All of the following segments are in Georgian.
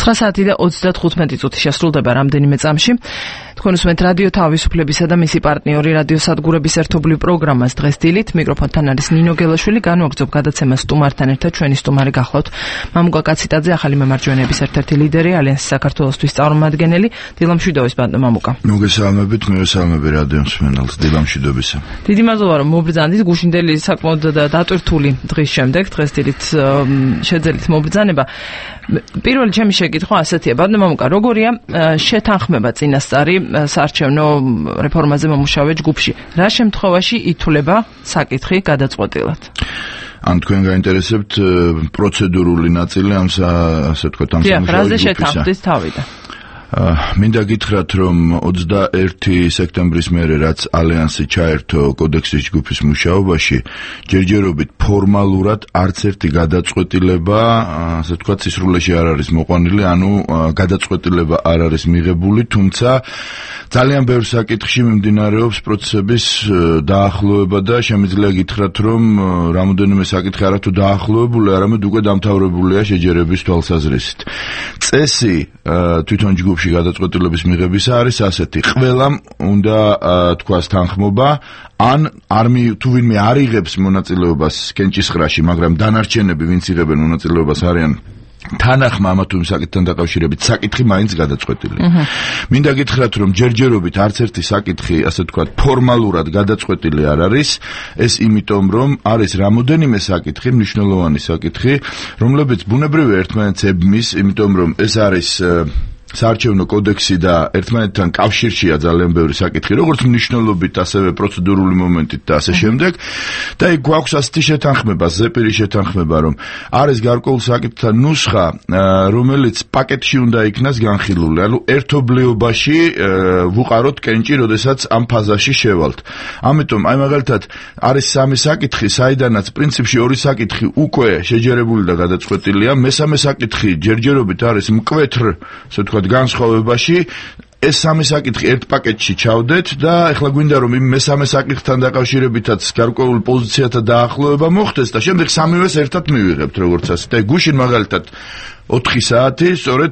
9:35 შესრულდება რამდენიმე წამში. თქვენ უსმენთ რადიო თავისუფლებისა და მისი პარტნიორი რადიო სადგურების ერთობლივ პროგრამას დღეს დილით. მიკროფონთან არის ნინო გელაშვილი, განვაგრძობ გადაცემას სტუმართან ერთად. ჩვენი სტუმარი გახლავთ მამუკა კაციტაძე, ახალი მემარჯვენეების ერთ-ერთი ლიდერი, ალიანსი საქართველოსთვის წარმომადგენელი. დილამშვიდობის ბატონო მამუკა. მოგესალმებით, მივესალმები რადიო მსმენელს, დილამშვიდობისა. დიდი მადლობა რომ მობრძანდით, გუშინდელი საკმაოდ დატვირთული დღის შემდეგ დღეს დილით შეძელით მობრძანება. პირველი ჩემი შეკითხვა ასეთია, ბატონო მამუკა, როგორია შეთანხმება წინასწარი საარჩევნო რეფორმაზე მომუშავე ჯგუფში? რა შემთხვევაში ითვლება საკითხი გადაწყვეტილად? ან თქვენ გაინტერესებთ პროცედურული ნაწილი ამ ასე ვთქვათ ამ სამუშაო ჯგუფისა? რაზე შეთანხმდით თავიდან? მინდა გითხრათ, რომ 21 სექტემბრის მერე რაც ალიანსი ჩაერთო კოდექსის ჯგუფის მუშაობაში, ჯერჯერობით ფორმალურად არც ერთი გადაწყვეტილება, ასე ვთქვათ, სისრულეში არ არის მოყვანილი, ანუ გადაწყვეტილება არ არის მიღებული, თუმცა ძალიან ბევრ საკითხში მიმდინარეობს პროცესების დაახლოება და შემიძლია გითხრათ, რომ რამოდენიმე საკითხი არათუ დაახლოებული, არამედ უკვე დამთავრებულია შეჯერების თვალსაზრისით. წესი თვითონ ჯგუფში გადაწყვეტილების მიღებისა არის ასეთი: ყველამ უნდა თქვას თანხმობა, ან თუ ვინმე არ იღებს მონაწილეობას კენჭისყრაში, მაგრამ დანარჩენები, ვინც იღებენ მონაწილეობას, არიან თანახმა ამა თუ იმ საკითხთან დაკავშირებით, საკითხი მაინც გადაწყვეტილია. მინდა გითხრათ, რომ ჯერჯერობით არც ერთი საკითხი, ასე ვთქვათ, ფორმალურად გადაწყვეტილი არ არის. ეს იმიტომ, რომ არის რამოდენიმე საკითხი, მნიშვნელოვანი საკითხი, რომლებიც ბუნებრივია ერთმანეთს ებმის, იმიტომ რომ ეს არის საარჩევნო კოდექსი და ერთმანეთთან კავშირშია ძალიან ბევრი საკითხი, როგორც მნიშვნელობით, ასევე პროცედურული მომენტით და ასე შემდეგ. და იქ გვაქვს ასეთი შეთანხმება, ზეპირი შეთანხმება, რომ არის გარკვეულ საკითხთა ნუსხა, რომელიც პაკეტში უნდა იქნას განხილული. ანუ ერთობლიობაში ვუყაროთ კენჭი, როდესაც ამ ფაზაში შევალთ. ამიტომ, აი მაგალითად, არის სამი საკითხი, საიდანაც პრინციპში ორი საკითხი უკვე შეჯერებული და გადაწყვეტილია, მესამე საკითხი ჯერჯერობით არის მკვეთრ, ასე ვთქვათ, განსხვავებაში. ეს სამი საკითხი ერთ პაკეტში ჩავდეთ და ეხლა გვინდა რომ იმ მესამე საკითხთან დაკავშირებითაც გარკვეული პოზიციათა დაახლოება მოხდეს და შემდეგ სამივეს ერთად მივიღებთ, როგორც ასე. და გუშინ მაგალითად 4 საათი სწორედ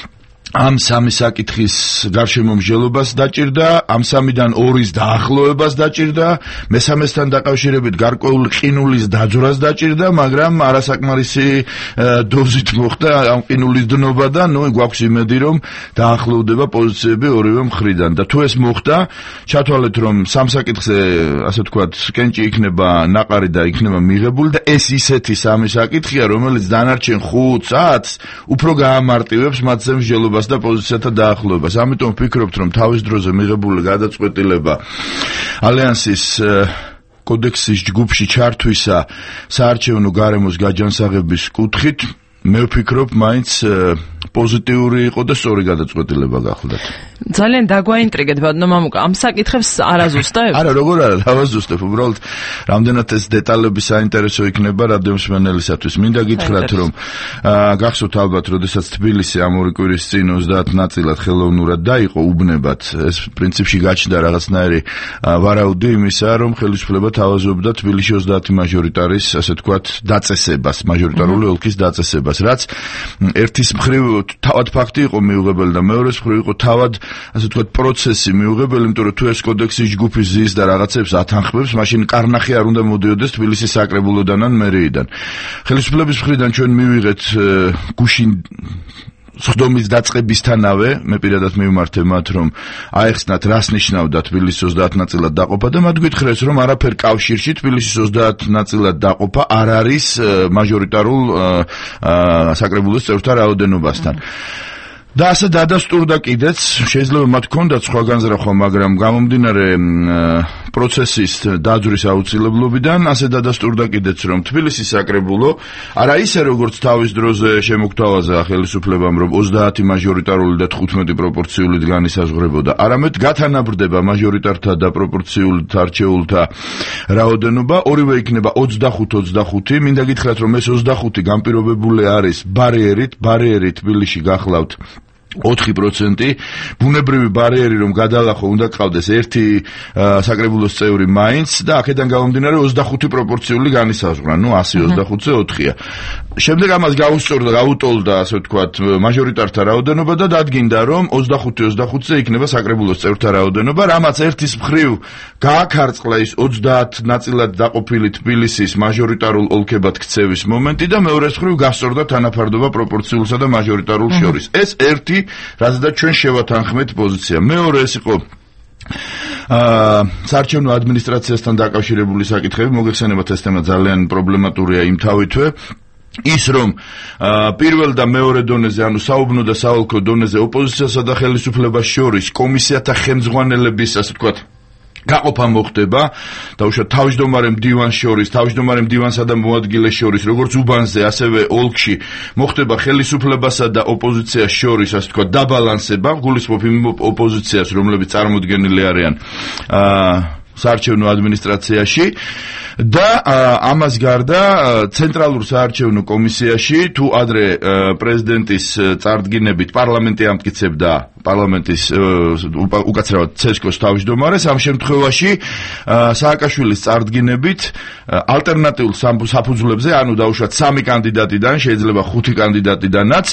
ამ სამი საკითხის გარშემომჟღელობას დაჭირდა, ამ სამიდან ორის დაახლოებას დაჭირდა, მესამესთან დაკავშირებით გარკვეული ყინულის დაძვრას დაჭირდა, მაგრამ არასაკმარისი დოზით მოხდა ამ ყინულის დნობა და გვაქვს იმედი, რომ დაახლოვდება პოზიციები ორივე მხრიდან. და თუ ეს მოხდა, ჩათვალეთ, რომ სამ საკითხზე, ასე ვთქვათ, კენჭი იქნება ნაყარი და იქნება მიღებული და ეს ისეთი სამი საკითხია, რომელიც დანარჩენ 5 საათს უფრო გაამარტივებს მათზე მსჯელობას და პოზიციათა დაახლოებას. ამიტომ ვფიქრობთ, რომ თავის დროზე მიღებული გადაწყვეტილება ალიანსის კოდექსის ჯგუფში ჩართვისა საარჩევნო გარემოს გაჯანსაღების კუთხით, მე ვფიქრობ, მაინც პოზიტიური იყო და სწორი გადაწყვეტილება გახლდათ. ძალიან დაგვაინტრიგეთ, ბატონო მამუკა, ამ საკითხებს არ აზუსტებ? არა, როგორ არა, დავაზუსტებ, უბრალოდ რამდენად ეს დეტალები საინტერესო იქნება რადიო მსმენელისათვის. მინდა გითხრათ, რომ გახსოვთ ალბათ, როდესაც თბილისი ამ ორი კვირის წინ 30 ნაწილად ხელოვნურად დაიყო უბნებად, ეს პრინციპში გაჩნდა რაღაცნაირი ვარაუდი იმისა, რომ ხელისუფლება თავაზობდა თბილისში 30 მაჟორიტარის, ასე ვთქვათ, დაწესებას, მაჟორიტარული ოლქის დაწესებას, რაც ერთის მხრივ თავად ფაქტი იყო მიუღებელი და მეორეს მხრივ იყო თავად, ასე ვთქვათ, პროცესი მიუღებელი, იმიტომ რომ თუ ეს კოდექსის ჯგუფი ზის და რაღაცებს ათანხმებს, მაშინ კარნახი არ უნდა მოდიოდეს თბილისის საკრებულოდან ან მერიიდან. ხელისუფლების მხრიდან ჩვენ მივიღეთ გუშინ სხდომის დაწყებისთანავე, მე პირადად მივმართე მათ, რომ აეხსნათ, რას ნიშნავდა თბილისის 30 ნაწილად დაყოფა და მათ გითხრეს, რომ არაფერ კავშირში თბილისის 30 ნაწილად დაყოფა არ არის მაჟორიტარულ საკრებულოს წევრთა რაოდენობასთან. და ასე დადასტურდა კიდეც, შეიძლება მათ ჰქონდათ სხვა განზრახვა, მაგრამ გამომდინარე პროცესის დაძვრის აუცილებლობიდან, ასე დადასტურდა კიდეც, რომ თბილისის საკრებულო არა ისე როგორც თავის დროზე შემოგთავაზა ხელისუფლებამ, რომ 30 მაჟორიტარული და 15 პროპორციულით განისაზღვრებოდა, არამედ გათანაბრდება მაჟორიტართა და პროპორციულით არჩეულთა რაოდენობა, ორივე იქნება 25-25. მინდა გითხრათ, რომ ეს 25 განპირობებული არის ბარიერით თბილისში გახლავთ 4%, ბუნებრივი ბარიერი რომ გადალახო უნდა ყავდეს ერთი საკრებულოს წევრი მაინც და აქედან გამომდინარე 25 პროპორციული განისაზღვრა, 125-ზე 4-ია. შემდეგ ამას გაუსწორდა, გაუტოლდა, ასე ვთქვათ, მაჟორიტართა რაოდენობა და დადგინდა, რომ 25-25-ზე იქნება საკრებულოს წევრთა რაოდენობა, რამაც ერთის მხრივ გააქარწყლა ის 30 ნაწილად დაყოფილი თბილისის მაჟორიტარულ ოლქებად ქცევის მომენტი და მეორეს მხრივ გასწორდა თანაფარდობა პროპორციულსა და მაჟორიტარულ შორის. ეს ერთი რაზეც ჩვენ შევათანხმეთ პოზიცია. მეორე ეს იყო საარჩევნო ადმინისტრაციასთან დაკავშირებული საკითხები, მოგეხსენებათ ეს თემა ძალიან პრობლემატურია იმ თავითვე. ის რომ პირველ და მეორე დონეზე, ანუ საუბნო და საოლქო დონეზე ოპოზიციასა და ხელისუფლებას შორის კომისიათა ხელმძღვანელების, ასე ვთქვათ, გაყოფა მოხდება დაუშვათ თავმჯდომარე მდივანს შორის, თავმჯდომარე მდივანსა და მოადგილეს შორის, როგორც უბანზე, ასევე ოლქში მოხდება ხელისუფლებასა და ოპოზიციას შორის, ასე ვთქვათ, დაბალანსება, გულისხმობ იმ ოპოზიციას, რომლებიც წარმოდგენილი არიან საარჩევნო ადმინისტრაციაში და ამას გარდა ცენტრალურ საარჩევნო კომისიაში თუ ადრე პრეზიდენტის წარდგინებით პარლამენტი ამტკიცებდა პარლამენტის უკაცრავად ცესკოს თავმჯდომარეს, ამ შემთხვევაში სააკაშვილის წარდგინებით ალტერნატიულ საფუძვლებზე, ანუ დაუშვათ 3 კანდიდატიდან, შეიძლება 5 კანდიდატიდანაც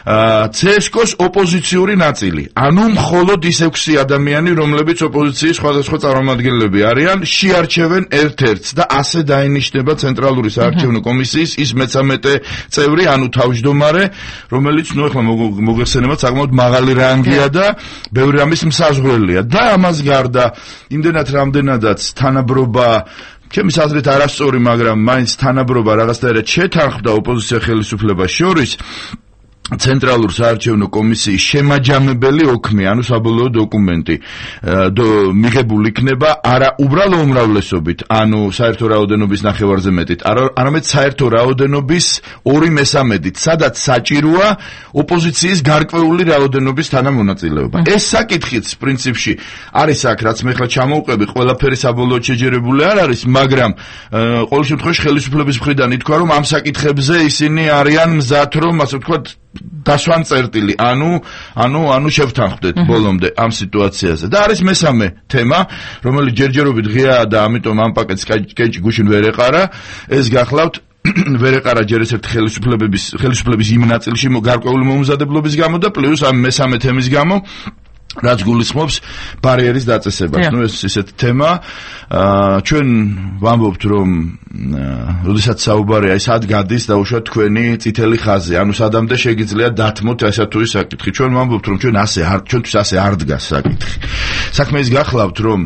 ცესკოს ოპოზიციური ნაწილი, ანუ მხოლოდ ის 6 ადამიანი, რომლებიც ოპოზიციის სხვადასხვა წარმომადგენლები არიან, შეარჩევენ ერთ-ერთს და ასე დაინიშნება ცენტრალური საარჩევნო კომისიის ის 13 წევრი, ანუ თავმჯდომარე, რომელიც ახლა მოგეხსენებათ საკმაოდ მაღალი რანგია და ბევრი რამის მსაზღვრელია და ამას გარდა იმდენად რამდენადაც თანაბრობა ჩემის აზრით არასწორი, მაგრამ მაინც თანაბრობა რაღაცნაირად შეთანხმდა ოპოზიცია ხელისუფლებას შორის ცენტრალურ საარჩევნო კომისიის შემაჯამებელი ოქმი, ანუ საბოლოო დოკუმენტი მიღებული იქნება არა უბრალო უმრავლესობით, ანუ საერთო რაოდენობის ნახევარზე მეტით, არამედ საერთო რაოდენობის 2/3-ით, სადაც საჭიროა ოპოზიციის გარკვეული რაოდენობის თანამონაწილეობა. ეს საკითხიც პრინციპში არის აქ, რაც მე ხლა ჩამოვყევი, ყველაფერი საბოლოოდ შეჯერებული არ არის, მაგრამ ყოველ შემთხვევაში ხელისუფლების მხრიდან ითქვა, რომ ამ საკითხებზე ისინი არიან მზად, რომ ასე ვთქვათ დასვან წერტილი, ანუ შევთანხმდეთ ბოლომდე ამ სიტუაციაზე. და არის მესამე თემა, რომელიც ჯერჯერობით ღიაა და ამიტომ ამ პაკეტს კეჭი გუშინ ვერ ეყარა. ეს გახლავთ ვერ ეყარა ჯერ ესეთი ხელისუფლების იმ ნაწილში გარკვეული მომზადებლობის გამო და პლუს ამ მესამე თემის გამო, რაც გულისხმობს ბარიერის დაწესებას. ეს ისეთი თემა, ჩვენ ვამბობთ, რომ როდესაც საუბარია, სად გადის დაუშვათ თქვენი წითელი ხაზი, ანუ სადამდე შეგიძლია დათმოთ ესა თუ ის საკითხი. ჩვენ ვამბობთ, რომ ჩვენთვის ასე არ დგას საკითხი. საქმე ის გახლავთ, რომ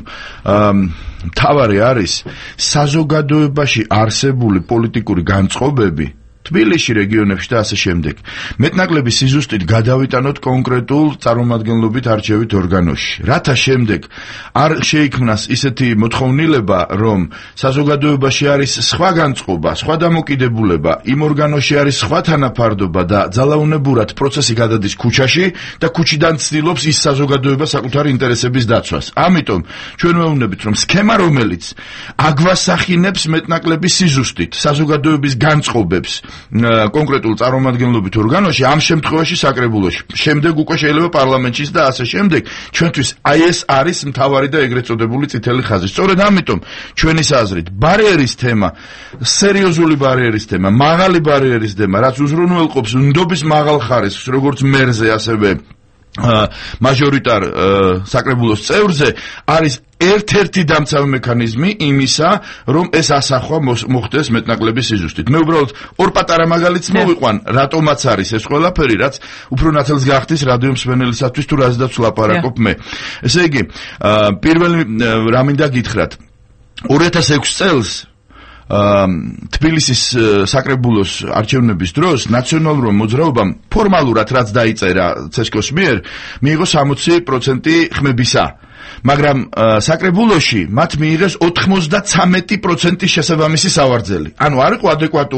მთავარი არის საზოგადოებაში არსებული პოლიტიკური განწყობები თბილისში, რეგიონებში და ასე შემდეგ. მეტნაკლები სიზუსტით გადავიტანოთ კონკრეტულ წარმომადგენლობით არჩევით ორგანოში. რათა შემდეგ არ შეიქმნას ისეთი მოთხოვნილება, რომ საზოგადოებაში არის სხვა განწყობა, სხვა დამოკიდებულება, იმ ორგანოში არის სხვა თანაფარდობა და ძალაუნებურად პროცესი გადადის ქუჩაში და ქუჩიდან ცდილობს ის საზოგადოება საკუთარი ინტერესების დაცვას. ამიტომ ჩვენ ვეუბნებით, რომ სქემა, რომელიც აგვასახინებს მეტნაკლების სიზუსტით საზოგადოების განწყობებს კონკრეტულ წარმომადგენლობით ორგანოში, ამ შემთხვევაში საკრებულოში, შემდეგ უკვე შეიძლება პარლამენტშიც და ასე შემდეგ, ჩვენთვის აი ეს არის მთავარი და ეგრეთ წოდებული წითელი ხაზი. სწორედ ამიტომ ჩვენის აზრით ბარიერის თემა, სერიოზული ბარიერის თემა, მაღალი ბარიერის თემა, რაც უზრუნველყოფს ნდობის მაღალ ხარისხს, როგორც მერზე, ასევე მაჟორიტარ საკრებულოს წევრზე, არის ერთ-ერთი დამცავი მექანიზმი იმისა, რომ ეს ასახვა მოხდეს მეტნაკლების სიზუსტით. მე უბრალოდ ორ პატარა მაგალითს მოვიყვან, რატომაც არის ეს ყველაფერი, რაც უფრო ნათელს გახდის რადიო მსმენელისათვის თუ რაზედაც ვლაპარაკობ მე. ესე იგი, პირველი რა მინდა გითხრათ, 2006 წელს თბილისის საკრებულოს არჩევნების დროს ნაციონალურმა მოძრაობამ ფორმალურად რაც დაიწერა ცესკოს მიერ, მიიღო 60% ხმებისა. მაგრამ საკრებულოში მათ მიიღეს 93% შესაბამისი სავარძელი. ანუ არ იყო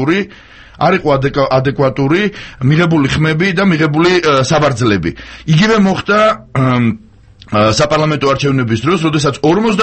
ადეკვატური მიღებული ხმები და მიღებული საბარძლები. იგივე მოხდა საპარლამენტო არჩევნების დროს, როდესაც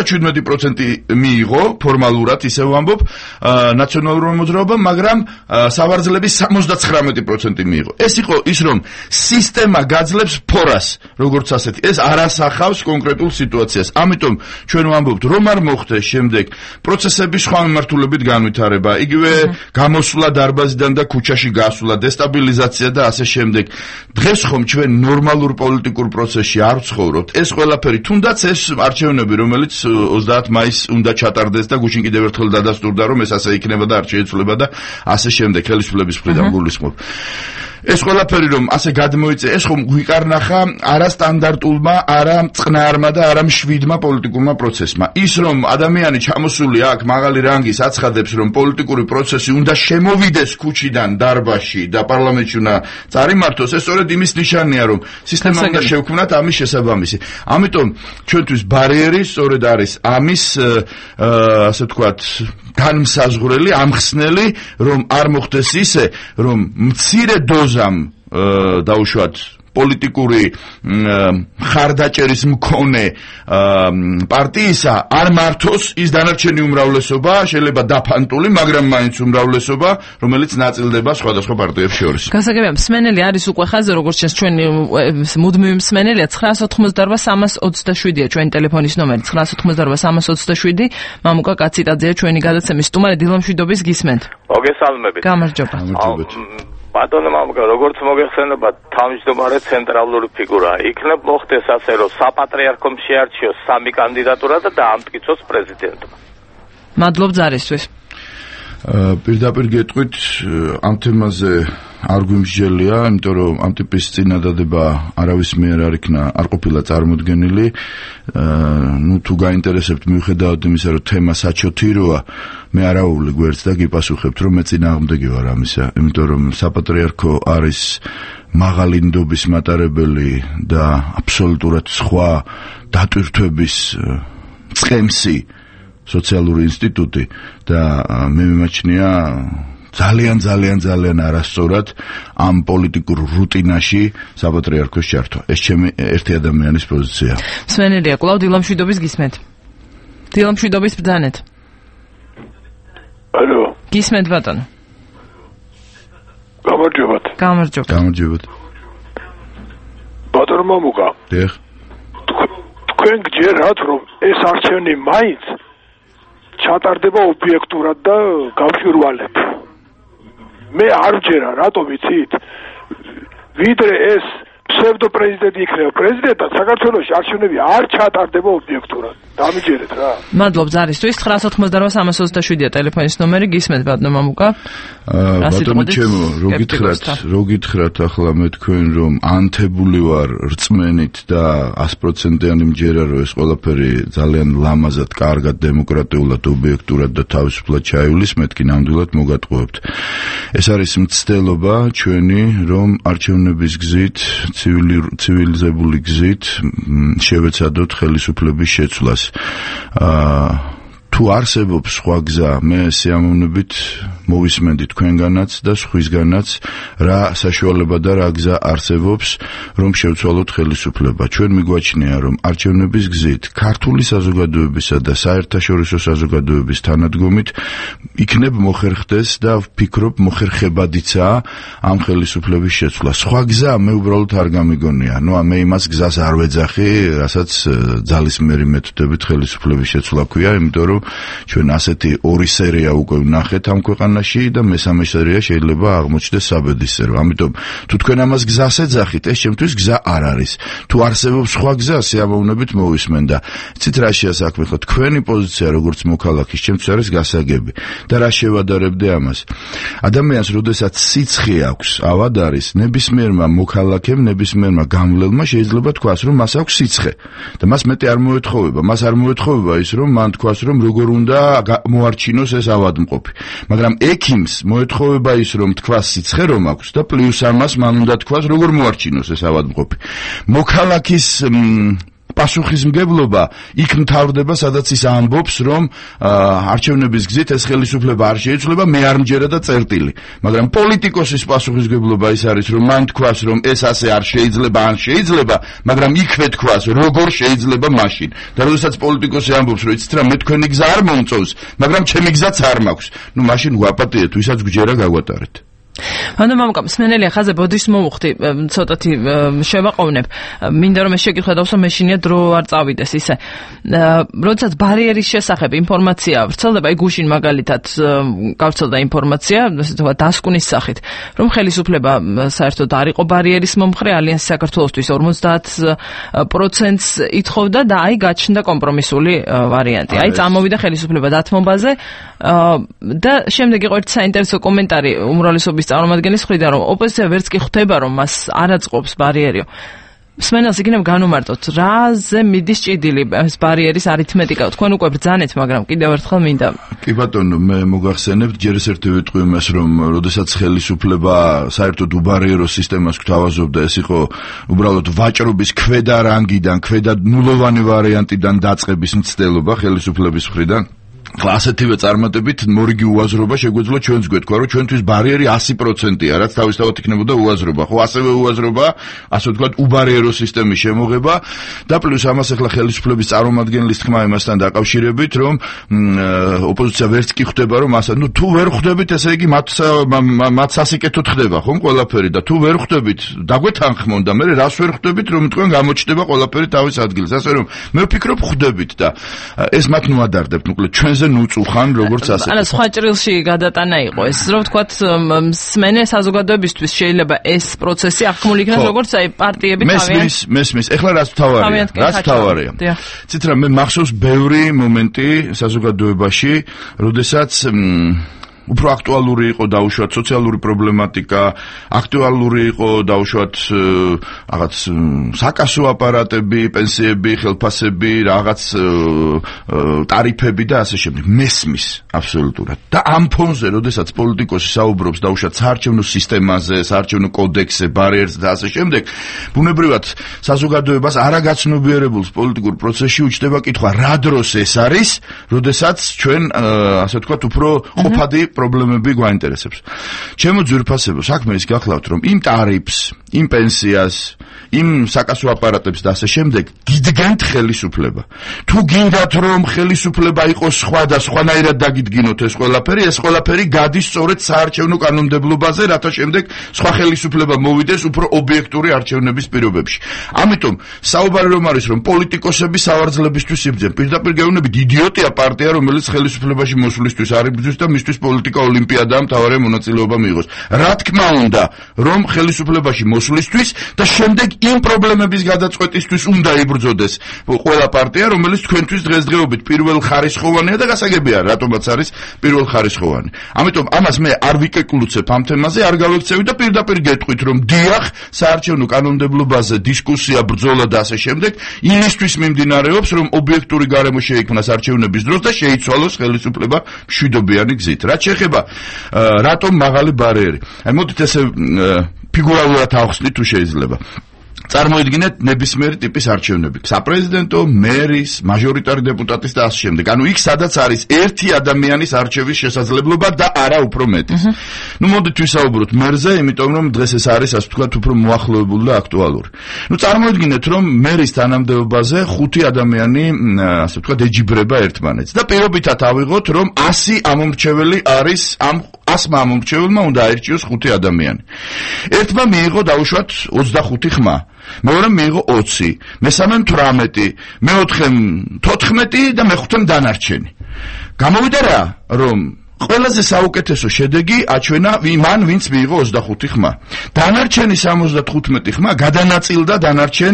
57% მიიღო ფორმალურად, ისე ვამბობ, ნაციონალურმა მოძრაობამ, მაგრამ სავარძლების 79% მიიღო. ეს იყო ის, რომ სისტემა გაძლებს ფორას, როგორც ასეთი. ეს არ ასახავს კონკრეტულ სიტუაციას. ამიტომ ჩვენ ვამბობთ, რომ არ მოხდეს შემდეგ პროცესების სხვა მიმართულებით განვითარება, იგივე გამოსვლა დარბაზიდან და ქუჩაში გასვლა, დესტაბილიზაცია და ასე შემდეგ. დღეს ხომ ჩვენ ნორმალურ პოლიტიკურ პროცესში არ ვცხოვრობთ. ეს ყველაფერი, თუნდაც ეს არჩევნები, რომელიც 30 მაისს უნდა ჩატარდეს და გუშინ კიდევ ერთხელ დადასტურდა, რომ ეს ასე იქნება და არ შეიცვლება და ასე შემდეგ ხელისუფლების მხრიდან გულისხმობ. ეს ყველაფერი რომ ასე გადმოიწე, ეს ხომ გვიკარნახა არა სტანდარტულმა, არა წყნარმა და არა მშვიდმა პოლიტიკურმა პროცესმა. ის რომ ადამიანი ჩამოსული აქ მაღალი რანგის აცხადებს, რომ პოლიტიკური პროცესი უნდა შემოვიდეს ქუჩიდან დარბაზში და პარლამენტში უნდა წარიმართოს, ეს სწორედ იმის ნიშანია, რომ სისტემა უნდა შევქმნათ ამის შესაბამისი. ამიტომ ჩვენთვის ბარიერი სწორედ არის ამის ასე ვთქვათ განმსაზღვრელი, ამხსნელი, რომ არ მოხდეს ისე, რომ მცირე დოზამ დაუშვათ პოლიტიკური ხარდაჭერის მქონე პარტიისა არ მართოს ის დანარჩენი უმრავლესობა, შეიძლება დაფანტული, მაგრამ მაინც უმრავლესობა, რომელიც ნაწილდება სხვადასხვა პარტიებს შორის. გასაგებია, მსმენელი არის უკვე ხაზზე, როგორც ჩანს ჩვენი მუდმივი მსმენელია 988-327-ია ჩვენი ტელეფონის ნომერი 988-327. მამუკა კაციტაძეა ჩვენი გადაცემის სტუმარი, დილამშვიდობის გისმენთ. მოგესალმებით. გამარჯობა. ბატონო მამუკა, როგორც მოგეხსენება, თავმჯდომარე ცენტრალური ფიგურა. იქნებ მოხდეს ასე, რომ საპატრიარქომ შეარჩიოს 3 კანდიდატურა და დაამტკიცოს პრეზიდენტმა. მადლობ ზარისთვის. პირდაპირ გეტყვით, ამ თემაზე არ გვიმსჯელია, იმიტომ რომ ამ ტიპის წინადადება არავის მიერ არ ყოფილა წარმოდგენილი. თუ გაინტერესებთ, მიუხედავად იმისა, რომ თემა საჩოთიროა, მე არაული გვერდს და გიპასუხებთ, რომ მე წინააღმდეგი ვარ ამისა, იმიტომ რომ საპატრიარქო არის მაღალი ნდობის მატარებელი და აბსოლუტურად სხვა დატვირთვების წყემსი სოციალური ინსტიტუტი და მე მიმაჩნია ძალიან არასწორად ამ პოლიტიკურ რუტინაში საპატრიარქოს ჩართვა. ეს ჩემი ერთი ადამიანის პოზიცია. მსმენელია, კვლავ დილამშვიდობის გისმენთ. დილამშვიდობის ბრძანეთ. ალო. გისმენთ ბატონო. გამარჯობათ. ბატონო მამუკა. დიახ. თქვენ გჯერათ, რომ ეს არჩევნი მაინც ჩატარდება ობიექტურად და გამჭვირვალედ. მე არ ვჯერა, რატომ იცით? ვიდრე ეს ფსევდო პრეზიდენტი იქნება პრეზიდენტად, საქართველოში არჩევნები არ ჩატარდება ობიექტურად. დამიჯერეთ რა. მადლობ ზარისთვის. 988-327-ია ტელეფონის ნომერი, გისმენთ ბატონო მამუკა. ბატონო ჩემო, რო გითხრათ ახლა მე თქვენ რომ ანთებული ვარ რწმენით და 100%-იანი მჯერა რომ ეს ყველაფერი ძალიან ლამაზად, კარგად, დემოკრატიულად, ობიექტურად და თავისუფლად ჩაივლის, მეთქი ნამდვილად მოგატყუებთ. ეს არის მცდელობა ჩვენი, რომ არჩევნების გზით, ცივილიზებული გზით შევეცადოთ ხელისუფლების შეცვლას. თუ არსებობს სხვა გზა, მე სიამოვნებით მოვისმენდი თქვენგანაც და სხვისგანაც რა საშუალება და რა გზა არსებობს, რომ შევცვალოთ ხელისუფლება. ჩვენ მიგვაჩნია, რომ არჩევნების გზით ქართული საზოგადოებისა და საერთაშორისო საზოგადოების თანადგომით იქნებ მოხერხდეს და ვფიქრობ მოხერხებადიცაა ამ ხელისუფლების შეცვლა. სხვა გზა მე უბრალოდ არ გამიგონია. მე იმას გზას არ ვეძახი, რასაც ძალისმიერი მეთოდებით ხელისუფლების შეცვლა ქვია, იმიტომ რომ ჩვენ ასეთი ორი სერია უკვე ვნახეთ ამ ქვეყანაში და მესამე სერია შეიძლება აღმოჩნდეს საბედისწერო. ამიტომ თუ თქვენ ამას გზას ეძახით, ეს ჩემთვის გზა არ არის. თუ არსებობს სხვა გზა, სიამოვნებით მოვისმენ და იცით რა შეასაქმე ხო? თქვენი პოზიცია როგორც მოქალაქის ჩემთვის არის გასაგები. და რა შევადარებდე ამას? ადამიანს, როდესაც სიცხე აქვს, ავად არის, ნებისმიერმა მოქალაქემ, ნებისმიერმა გამვლელმა შეიძლება თქვას, რომ მას აქვს სიცხე. და მას მეტი არ მოეთხოვება. მას არ მოეთხოვება ის, რომ მან თქვას, რომ როგორ უნდა მოარჩინოს ეს ავადმყოფი. მაგრამ ექიმს მოეთხოვება ის, რომ თქვას სიცხე რომ აქვს და პლუს ამას მან უნდა თქვას, როგორ მოარჩინოს ეს ავადმყოფი. მოქალაქის პასუხისმგებლობა იქ მთავრდება, სადაც ის ამბობს, რომ არჩევნების გზით ეს ხელისუფლება არ შეიცვლება, მე არ მჯერა და წერტილი. მაგრამ პოლიტიკოსის პასუხისმგებლობა ის არის, რომ მან თქვას, რომ ეს ასე არ შეიძლება, ან შეიძლება, მაგრამ იქვე თქვას, როგორ შეიძლება მაშინ. და როდესაც პოლიტიკოსი ამბობს, რომ იცით რა, მე თქვენი გზა არ მომწონს, მაგრამ ჩემი გზაც არ მაქვს. ნუ მაშინ ვაპატიეთ, ვისაც გვჯერა გავატარეთ. ანუ მამუკა მსმენელია ხაზე ბოდიშს მომუხდი ცოტათი შევაყოვნებ მინდა რომ ეს შეკითხვა დავსვა მეშინია დრო არ წავიდეს ისე როდესაც ბარიერის შესახებ ინფორმაცია ვრცელდება აი გუშინ მაგალითად გავრცელდა ინფორმაცია ასე თქვა დასკვნის სახით რომ ხელისუფლება საერთოდ არ იყო ბარიერის მომხრე ალიანსი საქართველოსთვის 50%-ს ითხოვდა და აი გაჩნდა კომპრომისული ვარიანტი აი წამოვიდა ხელისუფლება დათმობაზე და შემდეგ იყო ერთი საინტერესო კომენტარი უმრავლესობის წარმომადგენლის მხრიდან რომ ოპოზიცია ვერც კი ხვდება რომ მას არ აწყობს ბარიერიო. მსმენელს იქნებ განუმარტოთ რაზე მიდის ჭიდილი ეს ბარიერის არითმეტიკა. თქვენ უკვე ბრძანეთ, მაგრამ კიდევ ერთხელ მინდა. კი ბატონო, მე მოგახსენებთ ჯერ ერთ ვიტყვი იმას რომ როდესაც ხელისუფლება საერთოდ უბარიერო სისტემას გვთავაზობდა, ეს იყო უბრალოდ ვაჭრობის ქვედა რანგიდან, ქვედა ნულოვანი ვარიანტიდან დაწყების მცდელობა ხელისუფლების მხრიდან. ასეთივე წარმატებით მორიგი უაზრობა შეგვეძლო ჩვენს გვეთქვა რომ ჩვენთვის ბარიერი 100%-ია რაც თავისთავად იქნებოდა უაზრობა ხო ასევე უაზრობა ასე ვთქვათ უბარიერო სისტემის შემოღება და პლუს ამას ახლა ხელისუფლების წარმომადგენლის თქმა იმასთან დაკავშირებით რომ ოპოზიცია ვერც კი ხვდება რომ ასე ნუ თუ ვერ ხვდებით ესე იგი მათ სასიკეთოდ ხდება ხომ ყველაფერი და თუ ვერ ხვდებით დაგვეთანხმონ და მე რას ვერ ხვდებით რომ თქვენ გამოჩნდება ყველაფერი თავის ადგილს ასე რომ მე ვფიქრობ ხვდებით და ეს მათ ნუადარდებთ მოკლედ ჩვენზე ნუწუხან როგორც ასე. ანუ სხვა ჭრილში გადატანა იყო ეს, რომ ვთქვათ, მსმენელ საზოგადოებისთვის შეიძლება ეს პროცესი აღქმული იქნას როგორც აი პარტიები თავიანთ. მესმის. ეხლა რაც თავარია. ცით რა მე მახსოვს ბევრი მომენტი საზოგადოებაში, როდესაც უფრო აქტუალური იყო დაუშვათ სოციალური პრობლემატიკა, აქტუალური იყო დაუშვათ რაღაც საკასო აპარატები, პენსიები, ხელფასები, რაღაც ტარიფები და ასე შემდეგ. მესმის აბსოლუტურად. და ამ ფონზე, როდესაც პოლიტიკოსი საუბრობს დაუშვათ საარჩევნო სისტემაზე, საარჩევნო კოდექსზე, ბარიერზე და ასე შემდეგ, ბუნებრივად საზოგადოებას არაგაცნობიერებულს პოლიტიკურ პროცესში უჩნდება კითხვა, რა დროს ეს არის, როდესაც ჩვენ ასე ვთქვათ, უფრო ყოფადი პრობლემები გვაინტერესებს. ჩემო ძვირფასებო, საქმე ის გახლავთ, რომ იმ ტარიფს, იმ პენსიას, იმ საკასო აპარატებს და ასე შემდეგ გიდგენთ ხელისუფლება. თუ გინდათ რომ ხელისუფლება იყოს სხვა და სხვანაირად დაგიდგინოთ ეს ყველაფერი გადის სწორედ საარჩევნო კანონმდებლობაზე, რათა შემდეგ სხვა ხელისუფლება მოვიდეს უფრო ობიექტური არჩევნების პირობებში. ამიტომ საუბარი რომ არის რომ პოლიტიკოსები სავარძლებისთვის იბრძენ. პირდაპირ გეუბნებით იდიოტია პარტია, რომელიც ხელისუფლებაში მოსვლისთვის არ იბრძვის და მისთვის პოლიტიკა ოლიმპიადაა მთავარი მონაწილეობა მიიღოს. რა თქმა უნდა, რომ ხელისუფლებაში მოსვლისთვის და შემდეგ იმ პრობლემების გადაწყვეტისთვის უნდა იბრძოდეს ყველა პარტია, რომელიც თქვენთვის დღესდღეობით პირველხარისხოვანია და გასაგებია, რატომაც არის პირველხარისხოვანი. ამიტომ ამას მე არ ვიკეკლუცებ ამ თემაზე, არ გავექცევი და პირდაპირ გეტყვით, რომ დიახ, საარჩევნო კანონმდებლობაზე დისკუსია, ბრძოლა და ასე შემდეგ, იმისთვის მიმდინარეობს, რომ ობიექტური გარემო შეიქმნას არჩევნების დროს და შეიცვალოს ხელისუფლება მშვიდობიანი გზით. რაც შეეხება რატომ მაღალი ბარიერი. აი მოდით ესე ფიგურალურად ავხსნით თუ შეიძლება. წარმოიდგინეთ ნებისმიერი ტიპის არჩევნები. საპრეზიდენტო, მერის, მაჟორიტარი დეპუტატის და ასე შემდეგ. ანუ იქ სადაც არის ერთი ადამიანის არჩევის შესაძლებლობა და არა უფრო მეტის. ნუ მოდით ვისაუბროთ მერზე, იმიტომ რომ დღეს ეს არის ასე ვთქვათ უფრო მოახლოებული და აქტუალური. ნუ წარმოიდგინეთ რომ მერის თანამდებობაზე 5 ადამიანი ასე ვთქვათ ეჯიბრება ერთმანეთს და პირობითად ავიღოთ რომ 100 ამომრჩეველი არის ამ 100 ამომრჩეველმა უნდა აირჩიოს 5 ადამიანი. ერთმა მიიღო დაუშვათ 25 ხმა. მეორე მიიღო 20, მესამემ 18, მეოთხემ 14 და მეხუთემ დანარჩენი. გამოვიდა რა, რომ ყველაზე საუკეთესო შედეგი აჩვენა მან, ვინც მიიღო 25 ხმა. დანარჩენი 75 ხმა გადანაწილდა დანარჩენ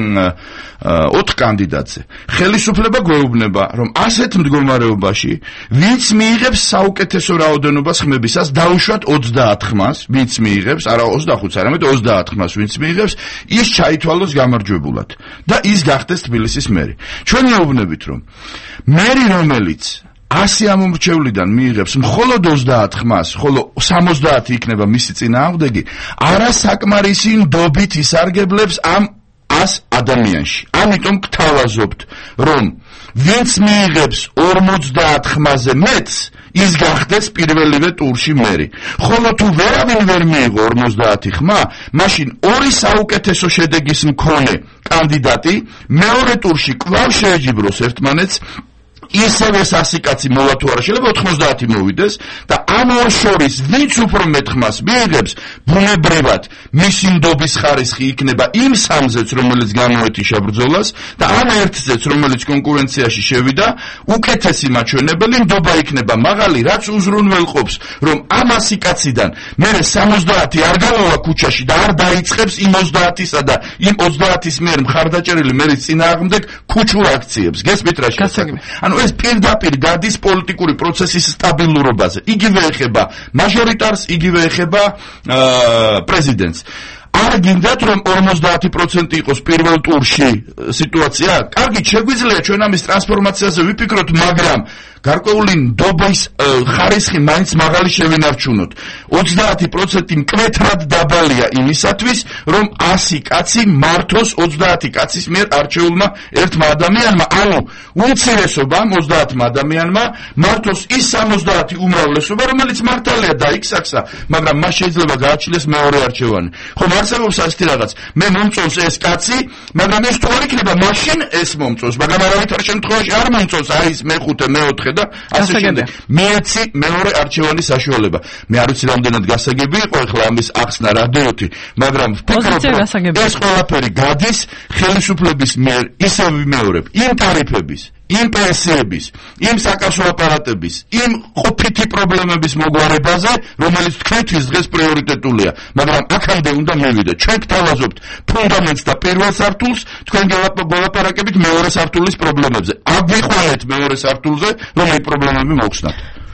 4 კანდიდატზე. ხელისუფლება გვეუბნება, რომ ასეთ მდგომარეობაში, ვინც მიიღებს საუკეთესო რაოდენობას ხმებისას, დაუშვათ 30 ხმას, ვინც მიიღებს, არა 25-ს, არამედ 30 ხმას, ვინც მიიღებს, ის ჩაითვალოს გამარჯვებულად და ის გახდეს თბილისის მერი. ჩვენ ვეუბნებით, რომ მერი რომელიც 100 ამომრჩევლიდან მიიღებს მხოლოდ 30 ხმას, ხოლო 70 იქნება მისი წინააღმდეგი, არასაკმარისი ნდობით ისარგებლებს ამ 100 ადამიანში. ამიტომ გთავაზობთ, რომ ვინც მიიღებს 50 ხმაზე მეტს, ის გახდეს პირველივე ტურში მერი. ხოლო თუ ვერავინ ვერ მიიღო 50 ხმა, მაშინ ორი საუკეთესო შედეგის მქონე კანდიდატი მეორე ტურში კვლავ შეეჯიბროს ერთმანეთს. ისევე 100 კაცი მოვა თუ არა, შეიძლება 90 მოვიდეს და ამ ორ შორის ვინც უფრო მეტ ხმას მიიღებს, ბუნებრივად მისი ნდობის ხარისხი იქნება იმ სამზეც, რომელიც გამოეთიშა ბრძოლას და ამ ერთზეც, რომელიც კონკურენციაში შევიდა, უკეთესი მაჩვენებელი ნდობა იქნება მაღალი, რაც უზრუნველყოფს, რომ ამ 100 კაციდან მერე 70 არ გამოვა ქუჩაში და არ დაიწყებს იმ 30-სა და იმ 30-ის მიერ მხარდაჭერილი მერის წინააღმდეგ ქუჩურ აქციებს. გესმით რა შეასაკმე? ანუ ეს პირდაპირ გადის პოლიტიკური პროცესის სტაბილურობაზე. იგივე ეხება მაჟორიტარს, იგივე ეხება პრეზიდენტს. არ გინდათ რომ 50% იყოს პირველ ტურში სიტუაცია? კარგი, შეგვიძლია ჩვენ ამის ტრანსფორმაციაზე ვიფიქროთ, მაგრამ გარკვეული ნდობის ხარისხი მაინც მაღალი შევინარჩუნოთ. 30% მკვეთრად დაბალია იმისათვის, რომ 100 კაცი მართოს 30 კაცის მიერ არჩეულმა ერთმა ადამიანმა, ანუ უმცირესობამ 30 ადამიანმა მართოს ის 70 უმრავლესობა, რომელიც მართალია დაიქსახსა, მაგრამ მას შეიძლება გააჩნდეს მეორე არჩევანი. ხომ არსებობს ასეთი რაღაც, მე მომწონს ეს კაცი, მაგრამ ეს თუ არ იქნება, მაშინ ეს მომწონს, მაგრამ არავითარ შემთხვევაში არ მომწონს არის მეხუთე, მეოთხე და ასე შემდეგ. მეცი მეორე არჩევანის საშუალება. მე არ ვიცი რამდენად გასაგები იყო ახლა ამის ახსნა რადიოთი, მაგრამ ვფიქრობ, ეს ყველაფერი გადის ხელისუფლების მიერ ისევ ვიმეორებ, იმ ტარიფების, იმ პენსიების, იმ საკავშირო აპარატების, იმ ყოფითი პრობლემების მოგვარებაზე, რომელიც თქვენთვის დღეს პრიორიტეტულია, მაგრამ აქამდე უნდა მივიდეთ. ჩვენ გთავაზობთ ფუნდამენტს და პირველ სართულს, თქვენ გელაპარაკებით მეორე სართულის პრობლემებზე. აგვიყვანეთ მეორე სართულზე, რომ ეს პრობლემები მოხსნათ.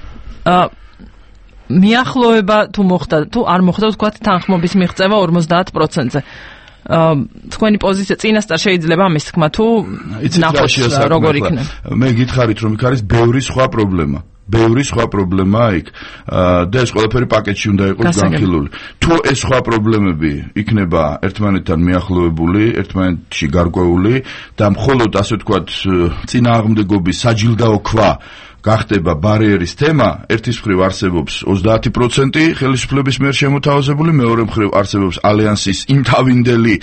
მიახლოება თუ მოხდა, თუ არ მოხდა, ვთქვათ, თანხმობის მიღწევა 50%-ზე. თქვენი პოზიცია წინასწარ შეიძლება ამის თქმა თუ ნახოთ როგორ იქნება. მე გითხარით რომ იქ არის ბევრი სხვა პრობლემა. ბევრი სხვა პრობლემაა იქ და ეს ყველაფერი პაკეტში უნდა იყოს განხილული. თუ ეს სხვა პრობლემები იქნება ერთმანეთთან მიახლოებული, ერთმანეთში გარკვეული და მხოლოდ ასე ვთქვათ წინააღმდეგობის საჯილდაო ქვა გახდება ბარიერის თემა, ერთის მხრივ არსებობს 30% ხელისუფლების მიერ შემოთავაზებული, მეორე მხრივ არსებობს ალიანსის იმთავინდელი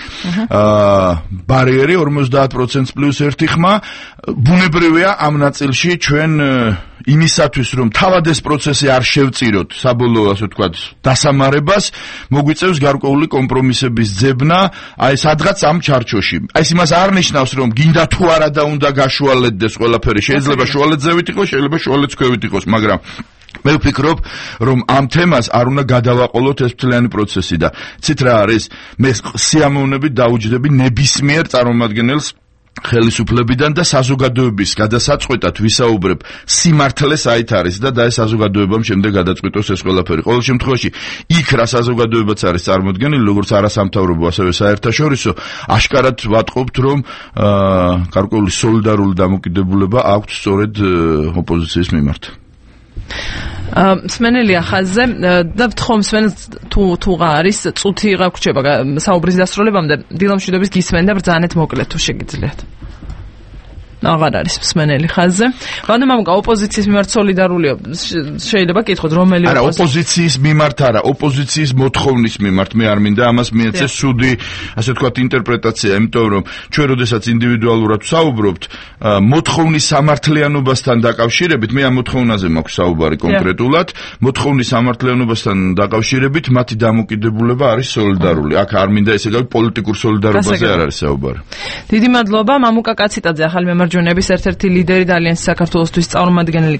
ბარიერი 50% პლუს 1 ხმა. ბუნებრივია ამ ნაწილში ჩვენ იმისათვის რომ თავად ეს პროცესი არ შევწიროთ საბოლოო ასე ვთქვათ დასამარებას, მოგვიწევს გარკვეული კომპრომისების ძებნა, აი სადღაც ამ ჩარჩოში. ეს იმას არ ნიშნავს რომ გინდა თუ არა და უნდა გაშუალედდეს ყველაფერი, შეიძლება შუალედზევით იყოს, შეიძლება შუალედსქვევით იყოს, მაგრამ მე ვფიქრობ, რომ ამ თემას არ უნდა გადავაყოლოთ ეს მთლიანი პროცესი და ცით რა არის, მე სიამოვნებით დაუჯდები ნებისმიერ წარმომადგენელს ხელისუფლებიდან და საზოგადოების გადასაწყვეტად ვისაუბრებ სიმართლეს აით არის და ეს საზოგადოებამ შემდეგ გადაწყვიტოს ეს ყველაფერი. ყოველ შემთხვევაში იქ რა საზოგადოებაც არის წარმოდგენილი, როგორც არასამთავრობო, ასევე საერთაშორისო, აშკარად ვატყობთ, რომ გარკვეული სოლიდარული დამოკიდებულება აქვთ სწორედ ოპოზიციის მიმართ. მსმენელი ახალზე და ვთხოვ მსმენელს თუ არის წუთი გაგვრჩება საუბრის დასრულებამდე დილამშვიდობის გისმენ და ბრძანეთ მოკლედ თუ შეგიძლიათ. აღარ არის მსმენელი ხაზზე. რადგან მამუკა ოპოზიციის მიმართ სოლიდარულია შეიძლება კითხოთ რომელი არა ოპოზიციის მიმართ არა, ოპოზიციის მოთხოვნის მიმართ მე არ მინდა ამას მიეცეს სუდი, ასე ვთქვათ ინტერპრეტაცია, იმიტომ რომ ჩვენ როდესაც ინდივიდუალურად ვსაუბრობთ მოთხოვნის სამართლიანობასთან დაკავშირებით, მე ამ მოთხოვნაზე მაქვს საუბარი კონკრეტულად, მოთხოვნის სამართლიანობასთან დაკავშირებით მათი დამოკიდებულება არის სოლიდარული. აქ არ მინდა ესე გავი პოლიტიკურ სოლიდარობაზე არ არის საუბარი. დიდი მადლობა მამუკა კაციტაძე ახალი მემარჯვენეების ერთ-ერთი ლიდერი და ალიანსის საქართველოსთვის წარმომადგენელი